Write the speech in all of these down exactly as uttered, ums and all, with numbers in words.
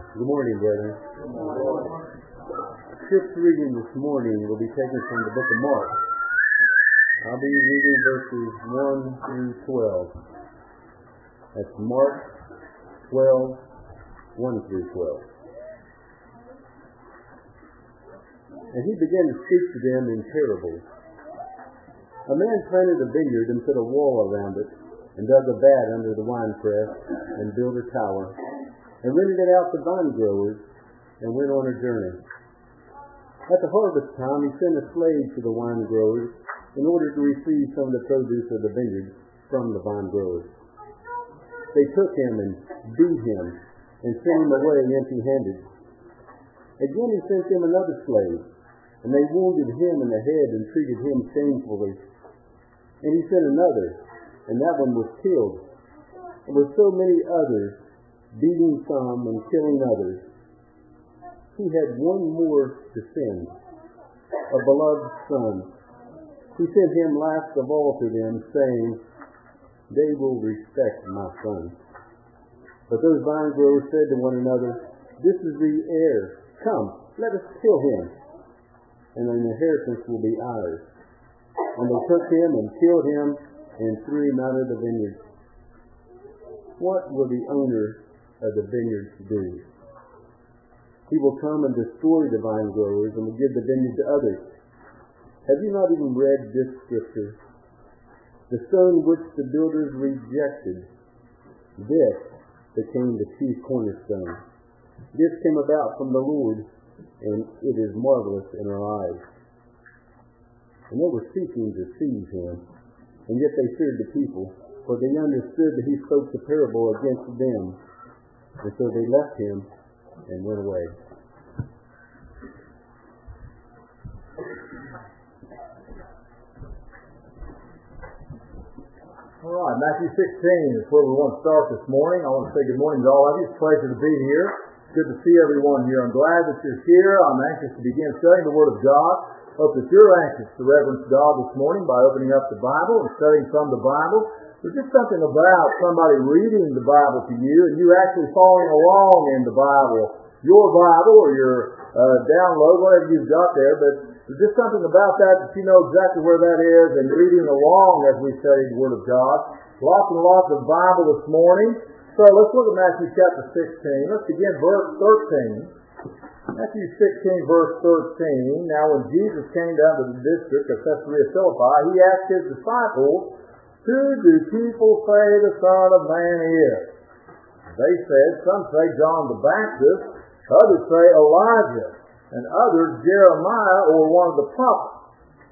Good morning, brethren. Sixth reading this morning will be taken from the book of Mark. I'll be reading verses one through twelve. That's Mark twelve, one through twelve. And he began to speak to them in parables. A man planted a vineyard and put a wall around it, and dug a vat under the winepress, and built a tower, and rented it out to vine growers, and went on a journey. At the harvest time, he sent a slave to the wine growers in order to receive some of the produce of the vineyard from the vine growers. They took him and beat him and sent him away empty-handed. Again he sent them another slave, and they wounded him in the head and treated him shamefully. And he sent another, and that one was killed. And with so many others, beating some and killing others, he had one more to send, a beloved son. He sent him last of all to them, saying, "They will respect my son." But those vine growers said to one another, "This is the heir. Come, let us kill him, and an inheritance will be ours." And they took him and killed him and threw him out of the vineyard. What will the owner of the vineyard do? He will come and destroy the vine growers and will give the vineyard to others. Have you not even read this scripture? The stone which the builders rejected, this became the chief cornerstone. This came about from the Lord, and it is marvelous in our eyes. And they were seeking to seize him, and yet they feared the people, for they understood that he spoke the parable against them. And so they left him and went away. All right, Matthew sixteen is where we want to start this morning. I want to say good morning to all of you. It's a pleasure to be here. It's good to see everyone here. I'm glad that you're here. I'm anxious to begin studying the Word of God. Hope that you're anxious to reverence God this morning by opening up the Bible and studying from the Bible. There's just something about somebody reading the Bible to you and you actually following along in the Bible, your Bible or your uh, download, whatever you've got there, but there's just something about that that you know exactly where that is and reading along as we study the Word of God. Lots and lots of Bible this morning. So let's look at Matthew chapter sixteen. Let's begin verse thirteen. Matthew sixteen, verse thirteen. Now when Jesus came down to the district of Caesarea Philippi, he asked his disciples, "Who do people say the Son of Man is?" They said, "Some say John the Baptist, others say Elijah, and others Jeremiah or one of the prophets."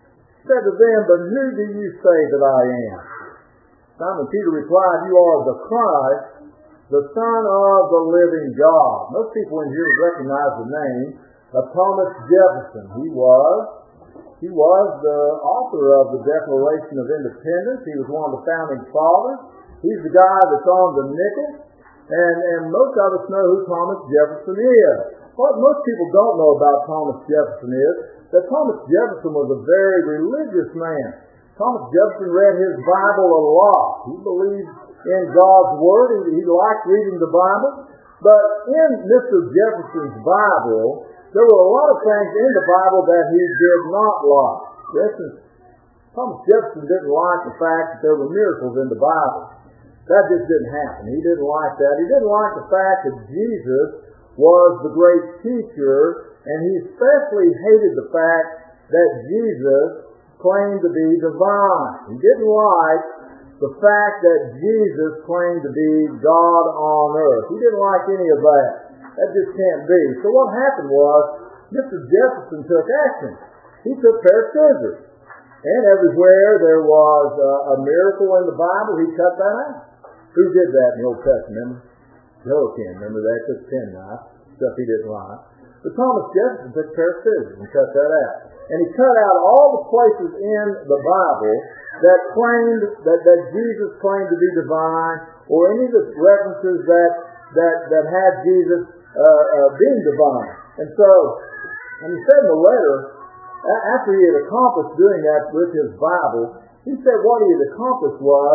He said to them, "But who do you say that I am?" Simon Peter replied, "You are the Christ, the Son of the living God." Most people in here recognize the name of Thomas Jefferson. He was He was the author of the Declaration of Independence. He was one of the founding fathers. He's the guy that's on the nickel. And, and most of us know who Thomas Jefferson is. What most people don't know about Thomas Jefferson is that Thomas Jefferson was a very religious man. Thomas Jefferson read his Bible a lot. He believed in God's Word. He, he liked reading the Bible. But in Mister Jefferson's Bible, there were a lot of things in the Bible that he did not like. For instance, Thomas Jefferson didn't like the fact that there were miracles in the Bible. That just didn't happen. He didn't like that. He didn't like the fact that Jesus was the great teacher, and he especially hated the fact that Jesus claimed to be divine. He didn't like the fact that Jesus claimed to be God on earth. He didn't like any of that. That just can't be. So what happened was, Mister Jefferson took action. He took a pair of scissors. And everywhere there was uh, a miracle in the Bible, he cut that out. Who did that in the Old Testament? Joachim. Remember that? Took a penknife. Stuff he didn't like. But Thomas Jefferson took a pair of scissors and cut that out. And he cut out all the places in the Bible that claimed, that, that Jesus claimed to be divine, or any of the references that, that, that had Jesus Uh, uh, being divine. And so, and he said in the letter, after he had accomplished doing that with his Bible, he said what he had accomplished was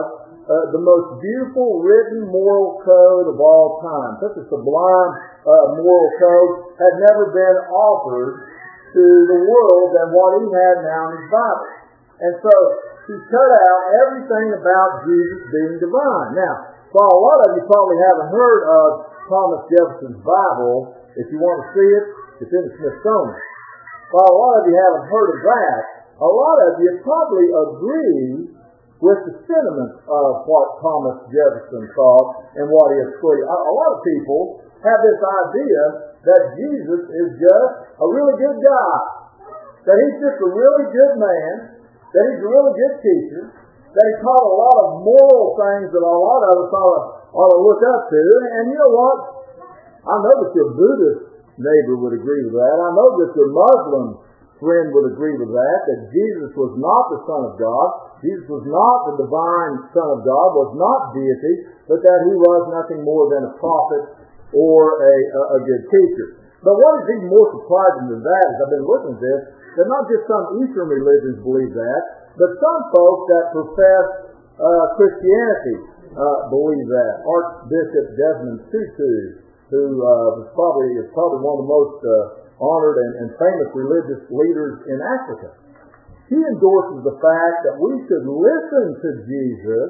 uh, the most beautiful written moral code of all time, such a sublime uh, moral code, had never been offered to the world than what he had now in his Bible. And so he cut out everything about Jesus being divine. Now, while a lot of you probably haven't heard of Thomas Jefferson's Bible, if you want to see it, it's in the Smithsonian. While a lot of you haven't heard of that, a lot of you probably agree with the sentiments of what Thomas Jefferson thought and what he has put. A lot of people have this idea that Jesus is just a really good guy, that he's just a really good man, that he's a really good teacher, that he taught a lot of moral things that a lot of us ought to, ought to look up to. And you know what? I know that your Buddhist neighbor would agree with that. I know that your Muslim friend would agree with that, that Jesus was not the Son of God, Jesus was not the divine Son of God, was not deity, but that he was nothing more than a prophet or a, a, a good teacher. But what is even more surprising than that, as I've been looking at this, that not just some Eastern religions believe that, but some folks that profess uh, Christianity uh, believe that. Archbishop Desmond Tutu, who uh, was probably is probably one of the most uh, honored and, and famous religious leaders in Africa. He endorses the fact that we should listen to Jesus,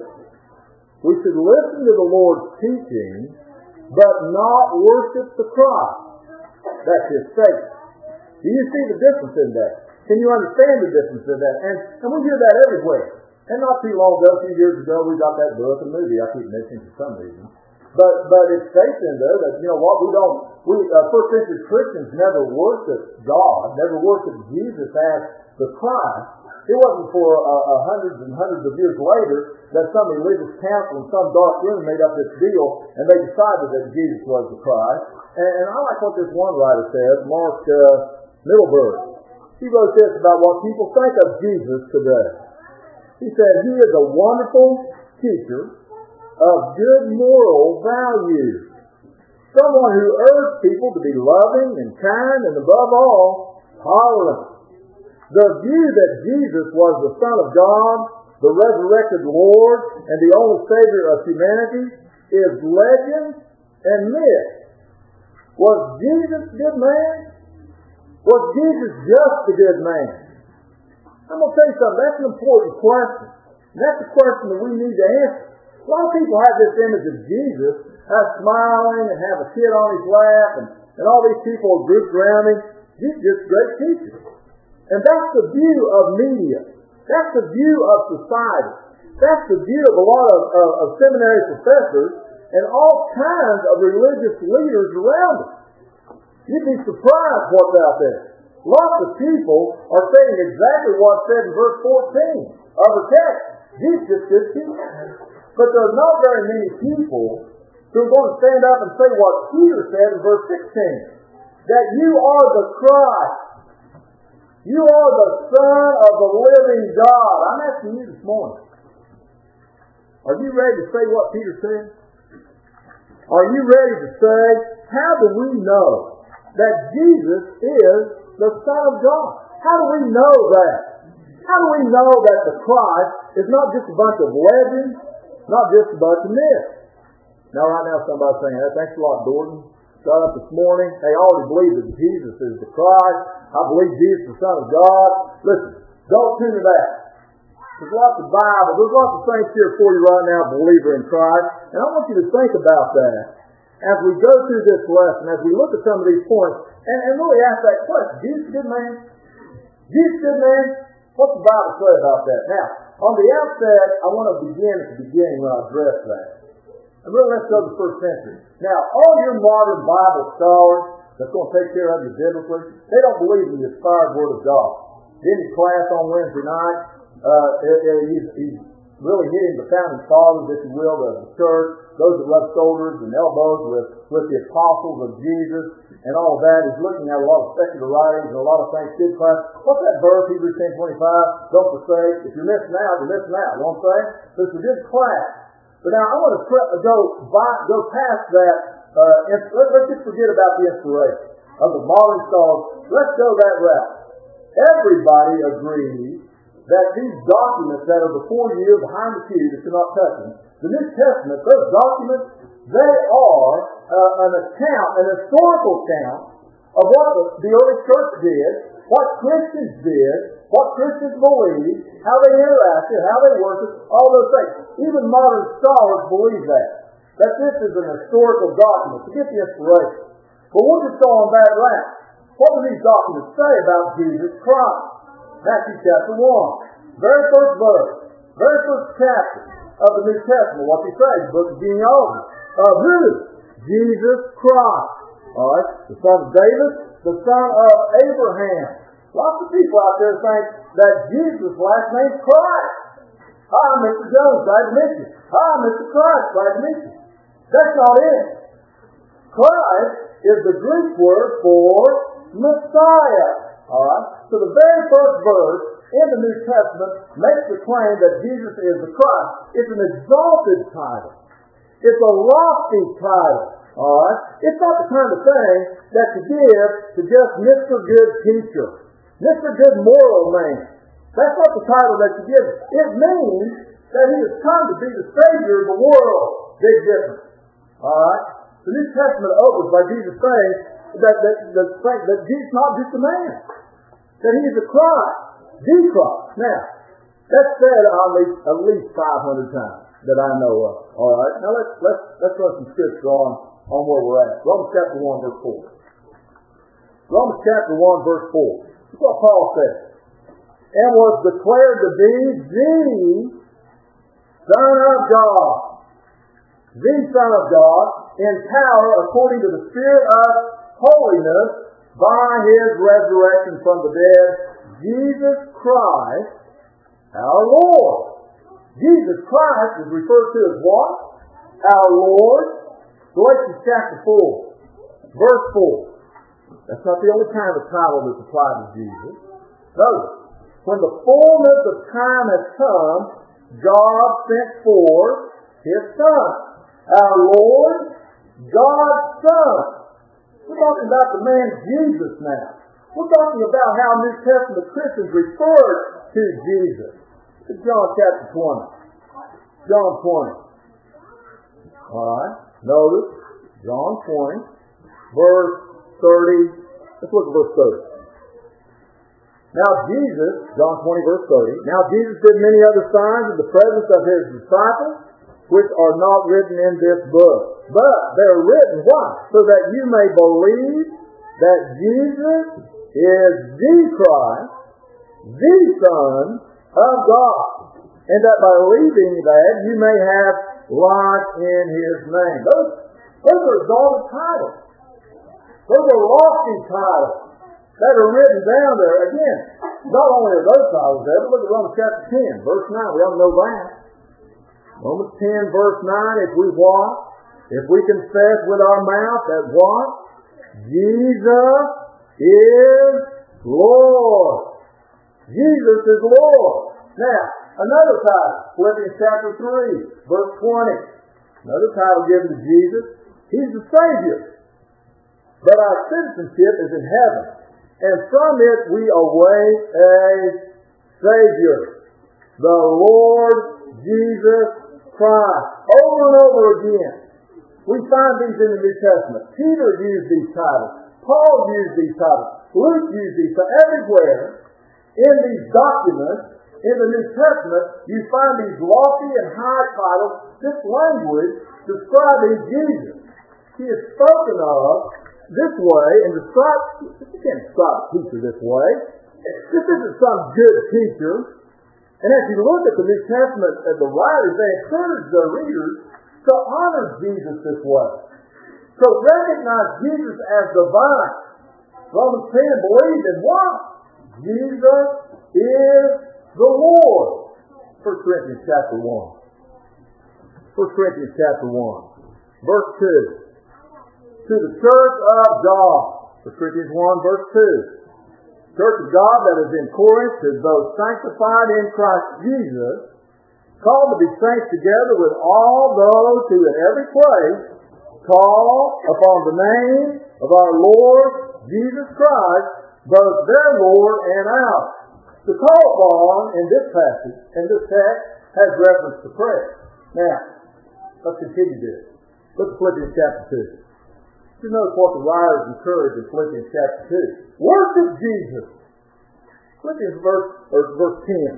we should listen to the Lord's teaching, but not worship the Christ. That's his statement. Do you see the difference in that? Can you understand the difference in that? And, and we hear that everywhere. And not too long ago, a few years ago, we got that book, a movie I keep mentioning for some reason. But but it states in there that, you know what, we don't, we uh, first century Christians never worshiped God, never worshiped Jesus as the Christ. It wasn't for uh, uh, hundreds and hundreds of years later that some religious council in some dark room made up this deal and they decided that Jesus was the Christ. And, and I like what this one writer says, Mark uh, Middleburg. He wrote this about what people think of Jesus today. He said, he is a wonderful teacher of good moral values. Someone who urged people to be loving and kind and above all, tolerant. The view that Jesus was the Son of God, the resurrected Lord, and the only Savior of humanity is legend and myth. Was Jesus a good man? Was Jesus just a good man? I'm going to tell you something. That's an important question. And that's a question that we need to answer. A lot of people have this image of Jesus as smiling and have a kid on his lap and, and all these people are grouped around him. He's just a great teacher. And that's the view of media. That's the view of society. That's the view of a lot of, of, of seminary professors and all kinds of religious leaders around us. You'd be surprised what's out there. Lots of people are saying exactly what's said in verse fourteen of the text. Jesus is good teacher. But there are not very many people who are going to stand up and say what Peter said in verse sixteen. That you are the Christ. You are the Son of the living God. I'm asking you this morning. Are you ready to say what Peter said? Are you ready to say, how do we know that Jesus is the Son of God? How do we know that? How do we know that the Christ is not just a bunch of legends, not just a bunch of myths? Now right now somebody's saying, hey, thanks a lot, Gordon. Got up this morning. They already believe that Jesus is the Christ. I believe Jesus is the Son of God. Listen, don't tune to that. There's lots of Bible. There's lots of things here for you right now, believer in Christ. And I want you to think about that as we go through this lesson, as we look at some of these points, and, and really ask that question. Jesus good man? Jesus good man? What's the Bible say about that? Now, on the outset, I want to begin at the beginning when I address that. And really, let's go to the first century. Now, all your modern Bible scholars that's going to take care of you biblically, they don't believe in the inspired Word of God. In his class on Wednesday night, uh, it, it, he's, he's really hitting the founding fathers, if you will, of the church, those that rub shoulders and elbows with, with the apostles of Jesus and all of that. He's looking at a lot of secular writings and a lot of things. Good class. What's that verse, Hebrews ten twenty-five? Don't forsake. If you're missing out, you're missing out. You know what I'm saying? So it's a good class. But now I want to go by, go past that. Uh, and let, let's just forget about the inspiration of the modern scholars. Let's go that route. Everybody agrees that these documents that are before you, behind the pew, that you're not touching, the New Testament, those documents, they are uh, an account, an historical account of what the, the early church did, what Christians did, what Christians believed, how they interacted, how they worshiped, all those things. Even modern scholars believe that. That this is an historical document to get the inspiration. But we'll just go on that route. What do these documents say about Jesus Christ? Matthew chapter one. Very first verse. Very first chapter of the New Testament. What he says? The book of genealogy. Of who? Jesus Christ. Alright? The son of David. The son of Abraham. Lots of people out there think that Jesus' last name is Christ. Hi, Mister Jones. Glad to meet you. Hi, Mister Christ. Glad to meet you. That's not it. Christ is the Greek word for Messiah. Alright? So the very first verse in the New Testament makes the claim that Jesus is the Christ. It's an exalted title. It's a lofty title. Alright? It's not the kind of thing that you give to just Mister Good Teacher, Mister Good Moral Man. That's not the title that you give. It means that he has come to be the Savior of the world. Big difference. Alright? The New Testament opens by Jesus saying that, that, that, that Jesus is not just a man. That he is a Christ. The Christ. Now, that's said at least, at least five hundred times that I know of. Alright? Now let's, let's, let's run some scripture on, on where we're at. Romans chapter one, verse four. Romans chapter one, verse four. This is what Paul says. And was declared to be the Son of God. The Son of God in power according to the Spirit of holiness by his resurrection from the dead, Jesus Christ, our Lord. Jesus Christ is referred to as what? Our Lord. Galatians chapter four, verse four. That's not the only kind of title that's applied to Jesus. Notice, when the fullness of time has come, God sent forth his Son. Our Lord, God's Son. We're talking about the man Jesus now. We're talking about how New Testament Christians refer to Jesus. Look at John chapter twenty. John twenty. Alright. Notice, John twenty, verse thirty. Let's look at verse thirty. Now Jesus, John twenty, verse thirty. Now Jesus did many other signs in the presence of his disciples, which are not written in this book. But they're written, why? So that you may believe that Jesus is the Christ, the Son of God, and that by believing that you may have life in his name. Those, those are exalted titles. Those are lofty titles that are written down there. Again, not only are those titles there, but look at Romans chapter ten, verse nine. We all know that. Romans ten, verse nine, if we what? If we confess with our mouth that what? Jesus is Lord. Jesus is Lord. Now, another title, Philippians chapter three, verse twenty. Another title given to Jesus. He's the Savior. But our citizenship is in heaven. And from it we await a Savior. The Lord Jesus Christ. Over and over again. We find these in the New Testament. Peter used these titles. Paul used these titles. Luke used these titles. Everywhere in these documents in the New Testament, you find these lofty and high titles, this language describing Jesus. He is spoken of this way and described. You can't describe a teacher this way. This isn't some good teacher. And as you look at the New Testament, at the writers, they encourage their readers to honor Jesus this way. So recognize Jesus as divine. Romans ten believed in what? Jesus is the Lord. First Corinthians chapter one. First Corinthians chapter one. Verse two. To the church of God. First Corinthians one, verse two. Church of God that is in Corinth, to those sanctified in Christ Jesus, called to be saints together with all those who in every place call upon the name of our Lord Jesus Christ, both their Lord and ours. The call upon in this passage, in this text, has reference to prayer. Now, let's continue this. Look at Philippians chapter two. You notice what the writers encourage in Philippians chapter two. Worship Jesus. Philippians verse, or verse ten.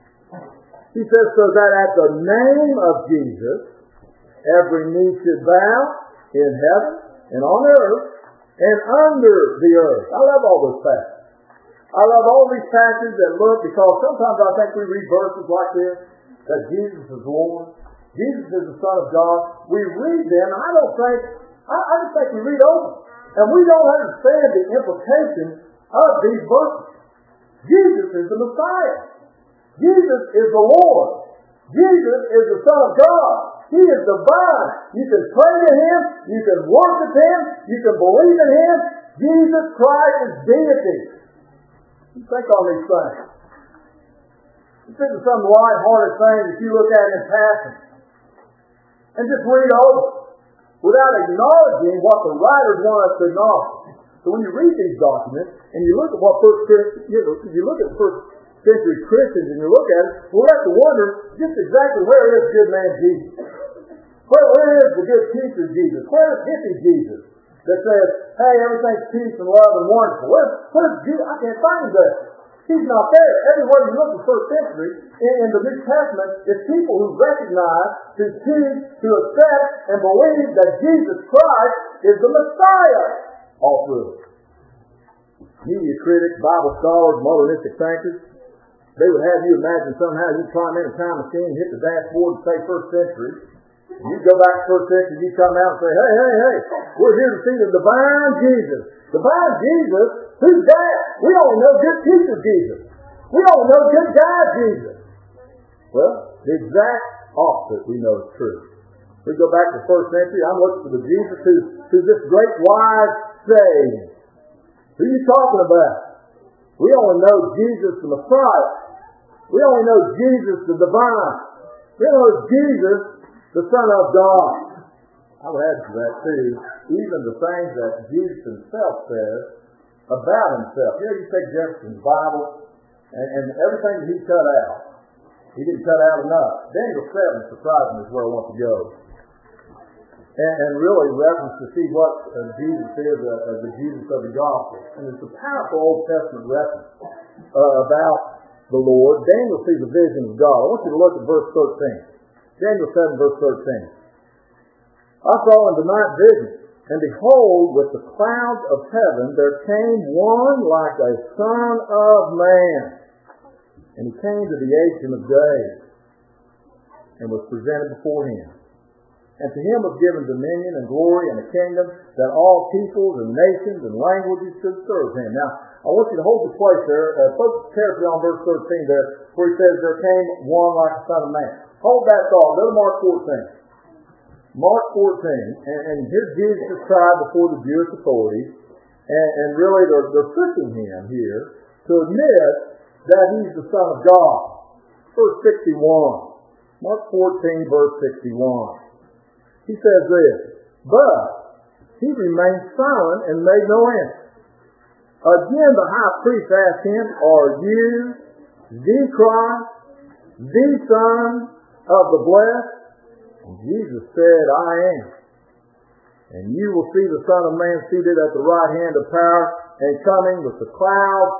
He says, so that at the name of Jesus, every knee should bow in heaven and on earth and under the earth. I love all those passages. I love all these passages that look, because sometimes I think we read verses like this, that Jesus is Lord, Jesus is the Son of God. We read them, and I don't think, I, I just think we read over them. And we don't understand the implications of these verses. Jesus is the Messiah. Jesus is the Lord. Jesus is the Son of God. He is divine. You can pray to Him. You can worship Him. You can believe in Him. Jesus Christ is deity. You think on these things. This isn't some light-hearted thing that you look at in passing and just read over without acknowledging what the writers want us to acknowledge. So when you read these documents and you look at what first, you know, you look at first century Christians and you look at it, we'll have to wonder just exactly where is good man Jesus? Where, where is the good teacher Jesus? Where is hippie Jesus that says, hey, everything's peace and love and wonderful? Where, where's Jesus? I can't find him there. He's not there. Everywhere you look in the first century, in, in the New Testament, it's people who recognize, who teach, who accept, and believe that Jesus Christ is the Messiah. All through it. Media critics, Bible scholars, modernistic thinkers, they would have you imagine somehow you climb in a time machine, hit the dashboard and say first century, and you go back to first century, you come out and say, hey, hey, hey, we're here to see the divine Jesus. Divine Jesus? Who's that? We only know good teacher Jesus. We only know good guy Jesus. Well, the exact opposite we know is true. We go back to the first century, I'm looking for the Jesus who's, who's this great wise sage. Who are you talking about? We only know Jesus the Messiah. We only know Jesus the divine. We only know Jesus the Son of God. I would add to that too, even the things that Jesus himself says about himself. You know, you take Jefferson's Bible and, and everything that he cut out, he didn't cut out enough. Daniel seven, surprisingly, is where I want to go. And, and really reference to see what uh, Jesus is uh, as the Jesus of the gospel. And it's a powerful Old Testament reference uh, about the Lord. Daniel sees a vision of God. I want you to look at verse thirteen. Daniel seven, verse thirteen. I saw in the night vision, and behold, with the clouds of heaven there came one like a son of man. And he came to the Ancient of Days, and was presented before him. And to him was given dominion and glory and a kingdom, that all peoples and nations and languages should serve him. Now, I want you to hold the place there. Uh, focus carefully on verse thirteen there, where he says, there came one like a son of man. Hold that thought. Go to Mark fourteen. Mark fourteen, and, and here Jesus is tried before the Jewish authorities, and, and really they're, they're pushing him here to admit that he's the Son of God. Verse sixty-one. Mark fourteen, verse sixty-one. He says this, but he remained silent and made no answer. Again the high priest asked him, are you the Christ, the Son of the Blessed? And Jesus said, I am. And you will see the Son of Man seated at the right hand of power and coming with the clouds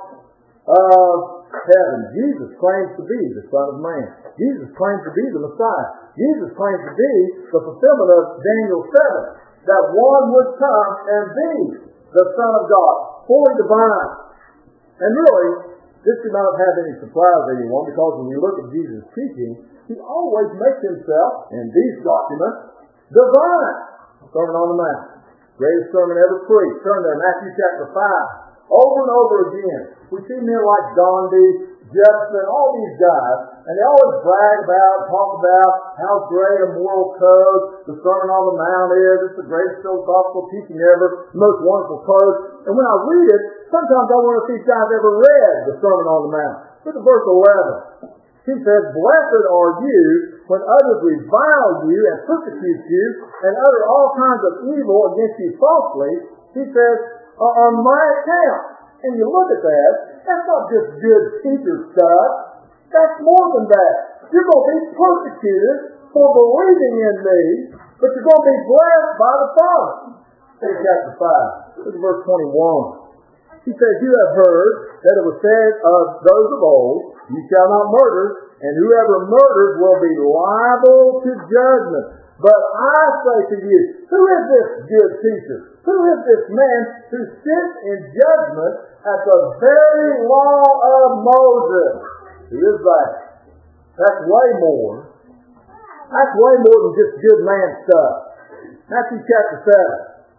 of heaven. Jesus claims to be the Son of Man. Jesus claims to be the Messiah. Jesus claims to be the fulfillment of Daniel seven, that one would come and be the Son of God, fully divine. And really, this should not have any surprise to anyone, because when we look at Jesus' teaching, he always makes himself, in these documents, divine. Sermon on the Mount. Greatest sermon ever preached. Turn there, Matthew chapter five. Over and over again. We see men like Gandhi, Jefferson, all these guys, and they always brag about, talk about how great a moral code the Sermon on the Mount is. It's the greatest philosophical teaching ever, the most wonderful code. And when I read it, sometimes I wonder if these guys ever read the Sermon on the Mount. Look at verse eleven. He says, blessed are you when others revile you and persecute you and utter all kinds of evil against you falsely. He says, on my account. And you look at that, that's not just good teacher stuff. That's more than that. You're going to be persecuted for believing in me, but you're going to be blessed by the Father. Take chapter five. Look at verse twenty-one. He says, you have heard that it was said of those of old, you shall not murder, and whoever murders will be liable to judgment. But I say to you, who is this good teacher? Who is this man who sits in judgment at the very law of Moses? Who is that? That's way more. That's way more than just good man stuff. Matthew chapter seven.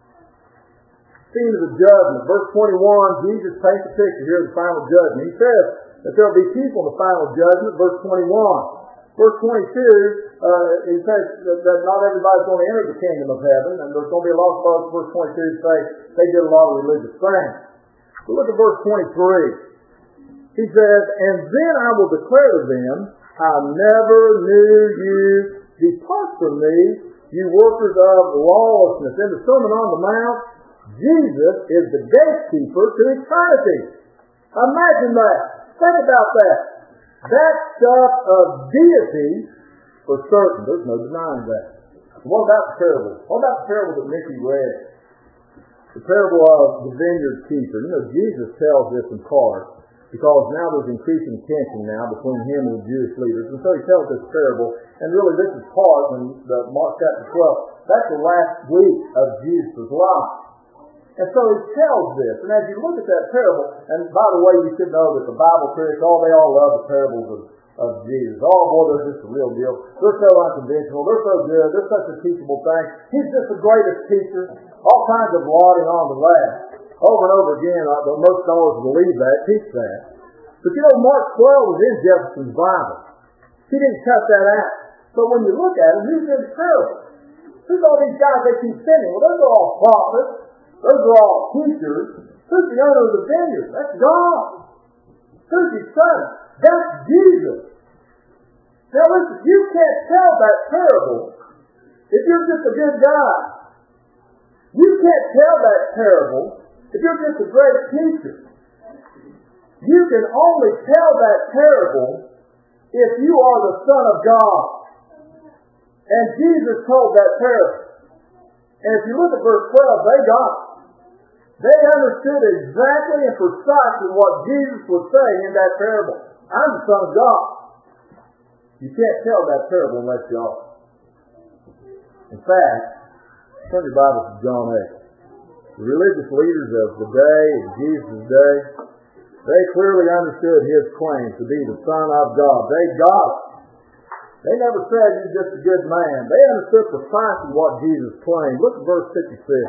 Scene of the judgment. Verse twenty-one, Jesus paints a picture here of the final judgment. He says that there will be people in the final judgment. Verse twenty-one. Verse twenty-two, uh, he says that, that not everybody's going to enter the kingdom of heaven, and there's going to be a lot of folks, verse twenty-two, say they did a lot of religious things. But look at verse twenty-three. He says, and then I will declare to them, I never knew you. Depart from me, you workers of lawlessness. In the Sermon on the Mount, Jesus is the gatekeeper to eternity. Imagine that. Think about that. That stuff of deity for certain. There's no denying that. What about the parable? What about the parable that Mickey read? The parable of the vineyard keeper. You know, Jesus tells this in part because now there's increasing tension now between him and the Jewish leaders. And so he tells this parable. And really this is part in the Mark chapter twelve. That's the last week of Jesus' life. And so he tells this. And as you look at that parable, and by the way, you should know that the Bible critics, oh, they all love the parables of, of Jesus. Oh, boy, they're just the real deal. They're so unconventional. They're so good. They're such a teachable thing. He's just the greatest teacher. All kinds of lauding on the last. Over and over again, uh, most scholars believe that, teach that. But you know, Mark twelve was in Jefferson's Bible. He didn't cut that out. But when you look at it, who's in the parable? Who's all these guys they keep sending? Well, those are all prophets. Those are all teachers. Who's the owner of the vineyard? That's God. Who's his son? That's Jesus. Now listen, you can't tell that parable if you're just a good guy. You can't tell that parable if you're just a great teacher. You can only tell that parable if you are the Son of God. And Jesus told that parable. And if you look at verse twelve, they got it. They understood exactly and precisely what Jesus was saying in that parable. I'm the Son of God. You can't tell that parable unless you are. In fact, turn your Bible to John eight. The religious leaders of the day, of Jesus' day, they clearly understood his claim to be the Son of God. They got it. They never said he's just a good man. They understood precisely what Jesus claimed. Look at verse fifty-six.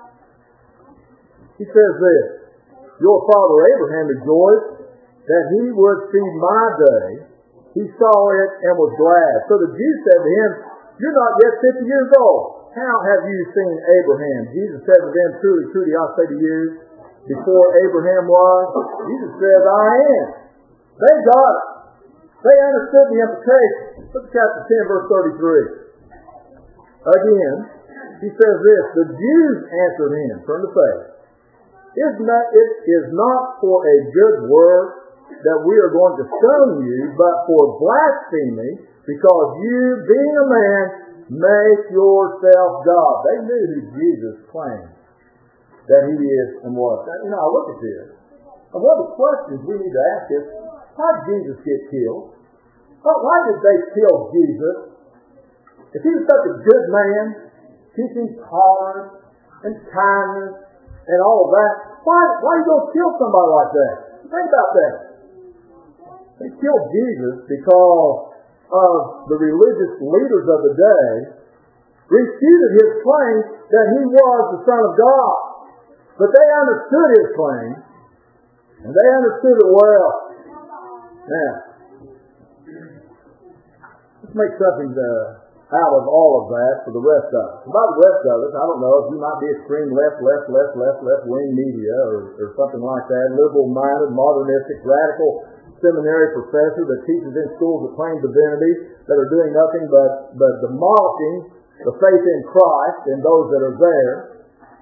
He says this, your father Abraham rejoiced that he would see my day. He saw it and was glad. So the Jews said to him, you're not yet fifty years old. How have you seen Abraham? Jesus said to them, truly, truly, I say to you, before Abraham was, Jesus says, I am. They got it. They understood the implication. Look at chapter ten, verse thirty-three. Again, he says this, the Jews answered him, turn to faith. Is not, it is not for a good work that we are going to stone you, but for blasphemy, because you, being a man, make yourself God. They knew who Jesus claimed that he is and was. Now, you know, I look at this. And one of the questions we need to ask is, how did Jesus get killed? Why did they kill Jesus? If he was such a good man, teaching tolerance and kindness and all of that, why, why are you going to kill somebody like that? Think about that. They killed Jesus because of the religious leaders of the day refuted his claim that he was the Son of God. But they understood his claim, and they understood it well. Now, let's make something uh, out of all of that for the rest of us. And by the rest of us, I don't know if you might be extreme left, left, left, left, left-wing media or, or something like that, liberal-minded, modernistic, radical seminary professor that teaches in schools that claim divinity that are doing nothing but, but demolishing the faith in Christ and those that are there.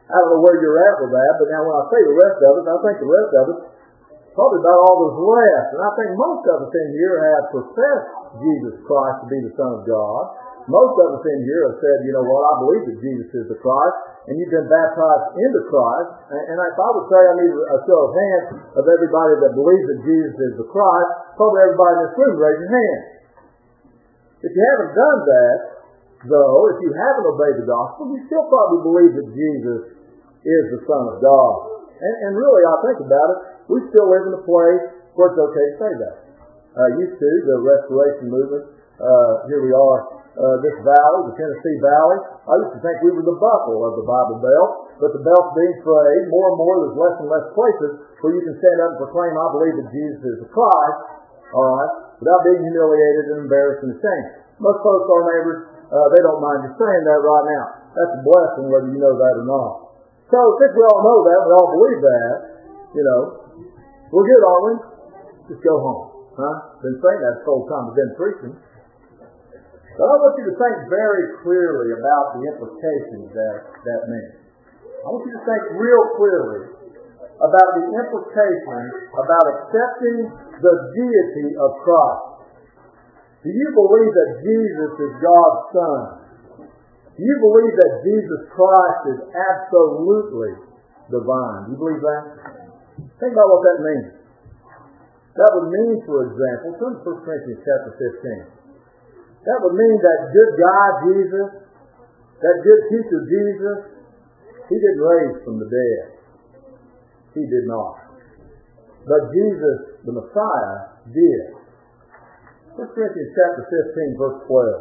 I don't know where you're at with that, but now when I say the rest of us, I think the rest of us probably about all those left. And I think most of us in here have professed Jesus Christ to be the Son of God. Most of us in here have said, you know what, I believe that Jesus is the Christ, and you've been baptized into Christ. And, and if I would say I need a show of hands of everybody that believes that Jesus is the Christ, probably everybody in this room raise your hand. If you haven't done that, though, if you haven't obeyed the gospel, you still probably believe that Jesus is the Son of God. And, and really, I think about it, we still live in a place where it's okay to say that. Uh, used to, the Restoration movement, uh, here we are, uh, this valley, the Tennessee Valley. I used to think we were the buckle of the Bible Belt, but the belt's being frayed. More and more, there's less and less places where you can stand up and proclaim, I believe that Jesus is the Christ, all right, without being humiliated and embarrassed and ashamed. Most folks, our neighbors, uh, they don't mind you saying that right now. That's a blessing, whether you know that or not. So, since we all know that, we all believe that, you know, we're good, aren't we? Just go home. Huh? Been saying that the whole time I've been preaching. But I want you to think very clearly about the implications that that means. I want you to think real clearly about the implications about accepting the deity of Christ. Do you believe that Jesus is God's Son? Do you believe that Jesus Christ is absolutely divine? Do you believe that? Think about what that means. That would mean, for example, turn to First Corinthians chapter fifteen. That would mean that good guy Jesus, that good teacher Jesus, he didn't raise from the dead. He did not. But Jesus, the Messiah, did. First Corinthians chapter fifteen, verse twelve.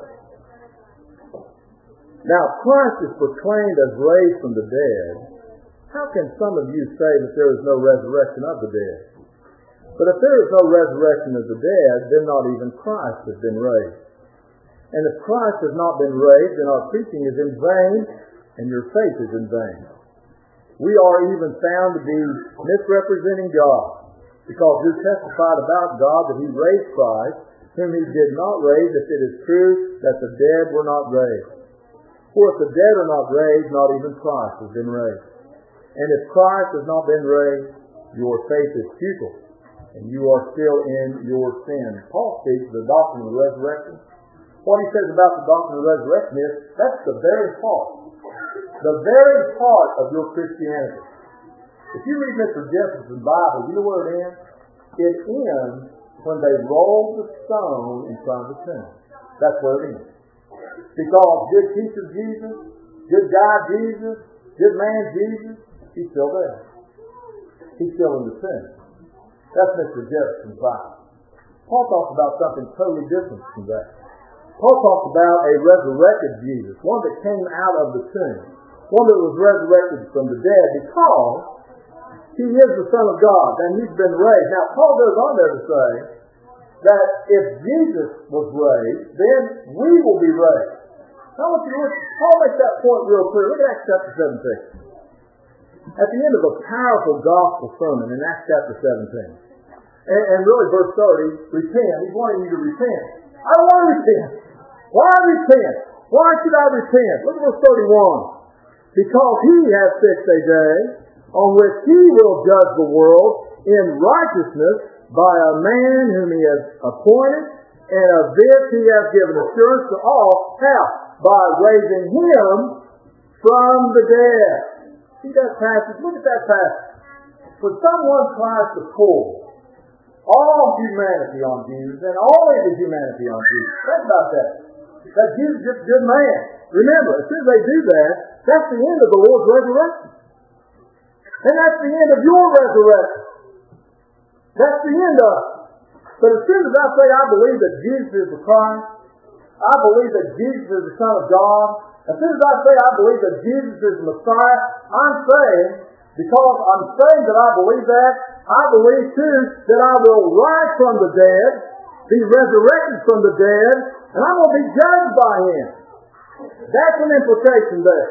Now, Christ is proclaimed as raised from the dead. How can some of you say that there is no resurrection of the dead? But if there is no resurrection of the dead, then not even Christ has been raised. And if Christ has not been raised, then our preaching is in vain, and your faith is in vain. We are even found to be misrepresenting God, because we testified about God that He raised Christ, whom He did not raise, if it is true that the dead were not raised. For if the dead are not raised, not even Christ has been raised. And if Christ has not been raised, your faith is futile, and you are still in your sin. Paul speaks of the doctrine of the resurrection. What he says about the doctrine of the resurrection is, that's the very heart, the very heart of your Christianity. If you read Mister Jefferson's Bible, you know where it ends? It ends when they roll the stone in front of the tomb. That's where it ends. Because good teacher Jesus, good guy Jesus, good man Jesus, he's still there. He's still in the tomb. That's Mister Jefferson's Bible. Paul talks about something totally different from that. Paul talks about a resurrected Jesus, one that came out of the tomb, one that was resurrected from the dead because He is the Son of God and He's been raised. Now, Paul goes on there to say that if Jesus was raised, then we will be raised. Now, I want you to look, Paul makes that point real clear. Look at Acts chapter seventeen. At the end of a powerful gospel sermon in Acts chapter seventeen, and, and really verse thirty, repent. He's wanting you to repent. I don't want to repent. Why repent? Why should I repent? Look at verse thirty-one. Because He has fixed a day on which He will judge the world in righteousness by a man whom He has appointed, and of this He has given assurance to all. How? By raising Him from the dead. See that passage? Look at that passage. When someone tries to pull all humanity on Jesus, and only the humanity on Jesus, think about that. That Jesus is just a good man. Remember, as soon as they do that, that's the end of the Lord's resurrection. And that's the end of your resurrection. That's the end of it. But as soon as I say I believe that Jesus is the Christ, I believe that Jesus is the Son of God, as soon as I say I believe that Jesus is the Messiah, I'm saying, because I'm saying that I believe that, I believe too that I will rise from the dead, be resurrected from the dead, and I'm going to be judged by Him. That's an implication there.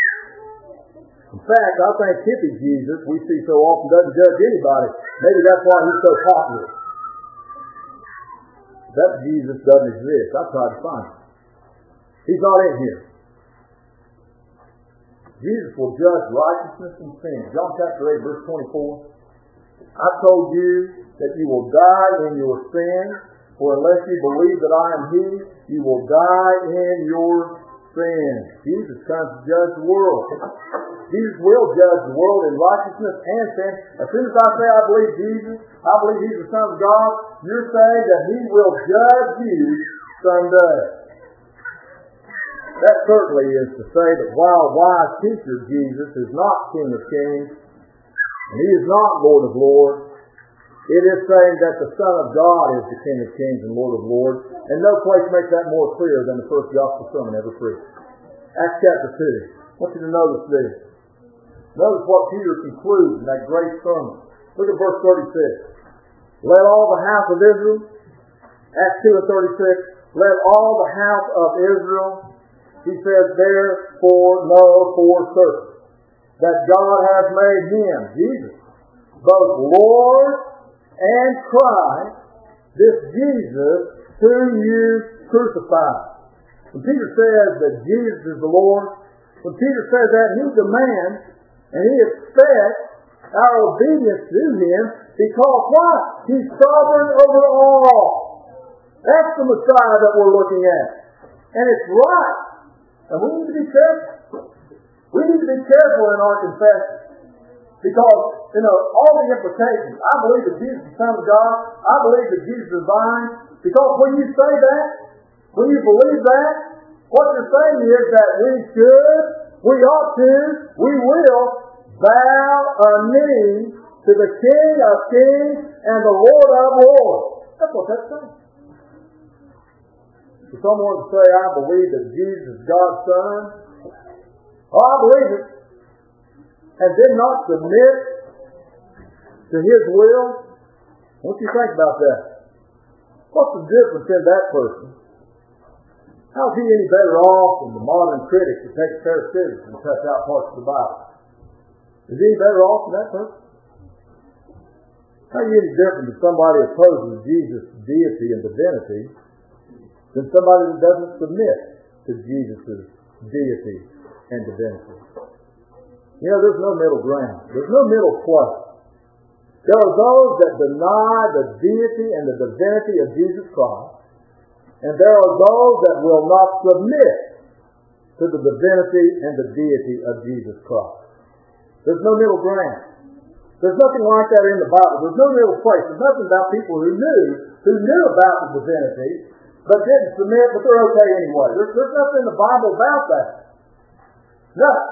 In fact, I think hippie Jesus we see so often doesn't judge anybody. Maybe that's why He's so popular. That Jesus doesn't exist. I tried to find Him. He's not in here. Jesus will judge righteousness and sin. John chapter eight, verse twenty-four. I told you that you will die in your sins, for unless you believe that I am He, you will die in your sins. Jesus comes to judge the world. Jesus will judge the world in righteousness and sin. As soon as I say I believe Jesus, I believe He's the Son of God, you're saying that He will judge you someday. That certainly is to say that while wise teacher Jesus is not King of Kings, and He is not Lord of Lords, it is saying that the Son of God is the King of Kings and Lord of Lords, and no place makes that more clear than the first gospel sermon ever preached. Acts chapter two. I want you to notice this. Notice what Peter concludes in that great sermon. Look at verse thirty-six. Let all the house of Israel, Acts two and thirty-six, let all the house of Israel, he says, therefore know for certain that God has made Him, Jesus, both Lord and Christ, this Jesus whom you crucified. When Peter says that Jesus is the Lord, when Peter says that, he demands and he expects our obedience to Him because what? He's sovereign over all. That's the Messiah that we're looking at. And it's right. And we need to be careful. We need to be careful in our confession. Because, you know, all the implications. I believe that Jesus is the Son of God. I believe that Jesus is divine. Because when you say that, when you believe that, what you're saying is that we should, we ought to, we will bow a knee to the King of Kings and the Lord of Lords. That's what that's saying. For someone to say, I believe that Jesus is God's Son, oh, I believe it, and then not submit to His will, what do you think about that? What's the difference in that person? How is he any better off than the modern critic that takes a pair of scissors and cuts out parts of the Bible? Is he any better off than that person? How are you any different than somebody who opposes Jesus' deity and divinity than somebody that doesn't submit to Jesus' deity and divinity? You know, there's no middle ground. There's no middle place. There are those that deny the deity and the divinity of Jesus Christ, and there are those that will not submit to the divinity and the deity of Jesus Christ. There's no middle ground. There's nothing like that in the Bible. There's no middle place. There's nothing about people who knew, who knew about the divinity, but didn't submit, but they're okay anyway. There's, there's nothing in the Bible about that. Nothing.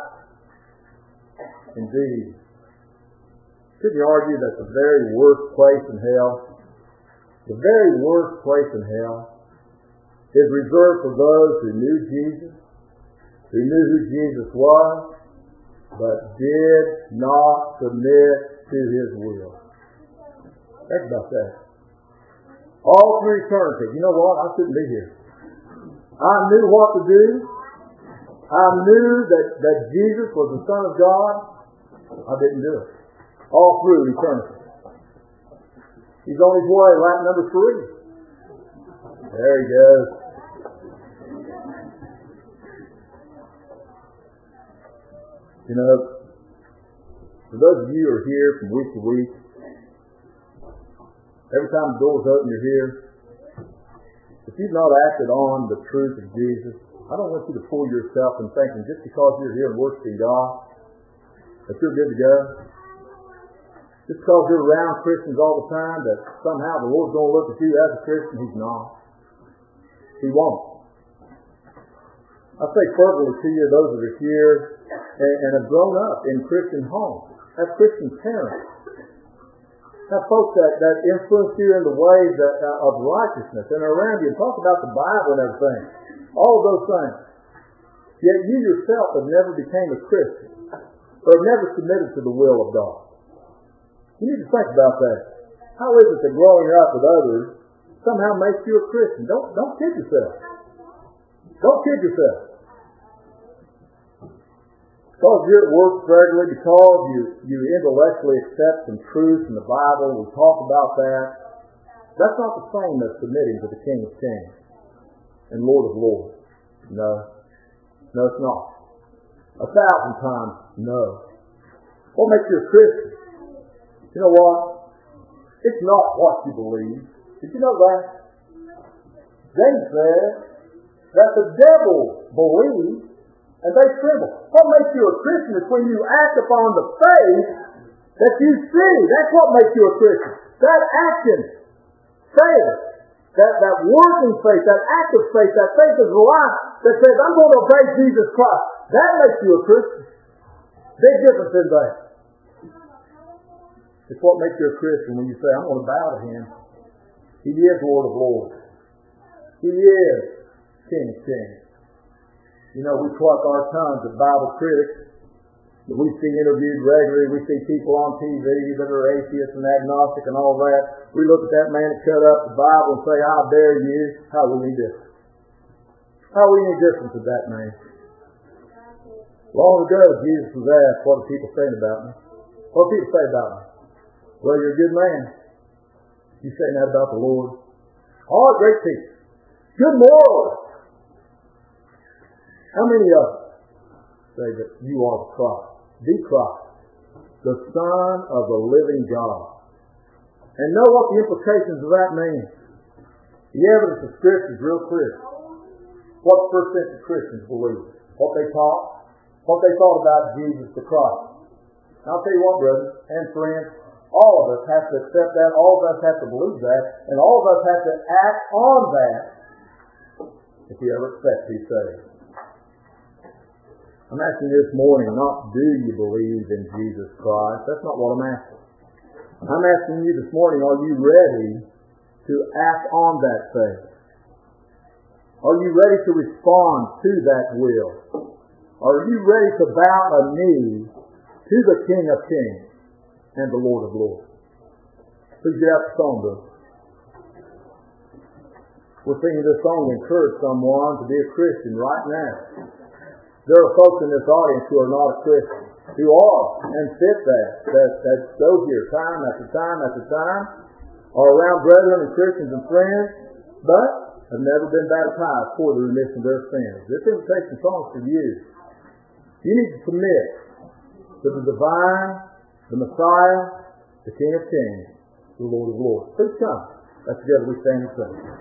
Indeed. Could you argue that the very worst place in hell, the very worst place in hell, is reserved for those who knew Jesus, who knew who Jesus was, but did not submit to His will? Think about that. All through eternity. You know what? I shouldn't be here. I knew what to do. I knew that, that Jesus was the Son of God. I didn't do it. All through eternity. He's on his way, lap number three. There he goes. You know, for those of you who are here from week to week, every time the door's open, you're here. If you've not acted on the truth of Jesus, I don't want you to fool yourself in thinking just because you're here worshiping God, that you're good to go. Just because you're around Christians all the time, that somehow the Lord's going to look at you as a Christian. He's not. He won't. I say fervently to you, those that are here and, and have grown up in Christian homes, have Christian parents, have folks that, that influence you in the ways that, uh, of righteousness and are around you and talk about the Bible and everything. All of those things. Yet you yourself have never became a Christian or have never submitted to the will of God. You need to think about that. How is it that growing up with others somehow makes you a Christian? Don't don't kid yourself. Don't kid yourself. Because you're at work regularly, because you, you intellectually accept some truths in the Bible, we talk about that. That's not the same as submitting to the King of Kings and Lord of Lords. No. No, it's not. A thousand times no. What makes you a Christian? You know what? It's not what you believe. Did you know that? James said that the devil believes and they tremble. What makes you a Christian is when you act upon the faith that you see. That's what makes you a Christian. That action, faith, that, that working faith, that active faith, that faith is life that says, I'm going to obey Jesus Christ. That makes you a Christian. Big difference in that. It's what makes you a Christian when you say, I'm going to bow to Him. He is Lord of Lords. He is King of Kings. You know, we pluck our tongues at Bible critics that we see interviewed regularly. We see people on T V that are atheists and agnostic and all that. We look at that man that cut up the Bible and say, I dare you. How are we any different? How are we any different to that man? Long ago, Jesus was asked, what do people say about me? What do people say about me? Well, you're a good man. You saying that about the Lord? All right, great people. Good morals. How many of us say that you are the Christ, the Christ, the Son of the living God? And know what the implications of that mean. The evidence of Scripture is real clear. What first century Christians believed, what they taught, what they thought about Jesus the Christ. And I'll tell you what, brothers and friends, all of us have to accept that, all of us have to believe that, and all of us have to act on that if we ever expect to be saved. I'm asking this morning, not do you believe in Jesus Christ? That's not what I'm asking. I'm asking you this morning, are you ready to act on that faith? Are you ready to respond to that will? Are you ready to bow a knee to the King of Kings and the Lord of Lords? Please get out the song book. We're singing this song to encourage someone to be a Christian right now. There are folks in this audience who are not a Christian, who are, and fit that, that, that go here time after time after time, are around brethren and Christians and friends, but have never been baptized for the remission of their sins. This invitation song is for you. You need to submit to the divine, the Messiah, the King of Kings, the Lord of Lords. Please come. Let's together we stand and sing.